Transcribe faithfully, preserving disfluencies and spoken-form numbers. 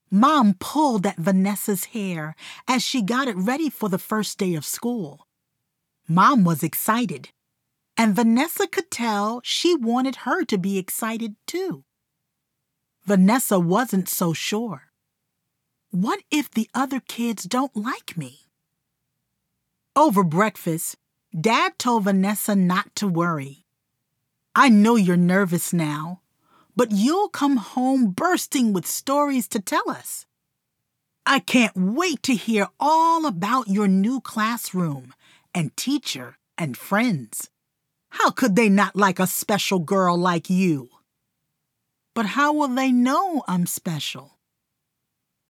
Mom pulled at Vanessa's hair as she got it ready for the first day of school. Mom was excited, and Vanessa could tell she wanted her to be excited too. Vanessa wasn't so sure. What if the other kids don't like me? Over breakfast, Dad told Vanessa not to worry. I know you're nervous now, but you'll come home bursting with stories to tell us. I can't wait to hear all about your new classroom and teacher and friends. How could they not like a special girl like you? But how will they know I'm special?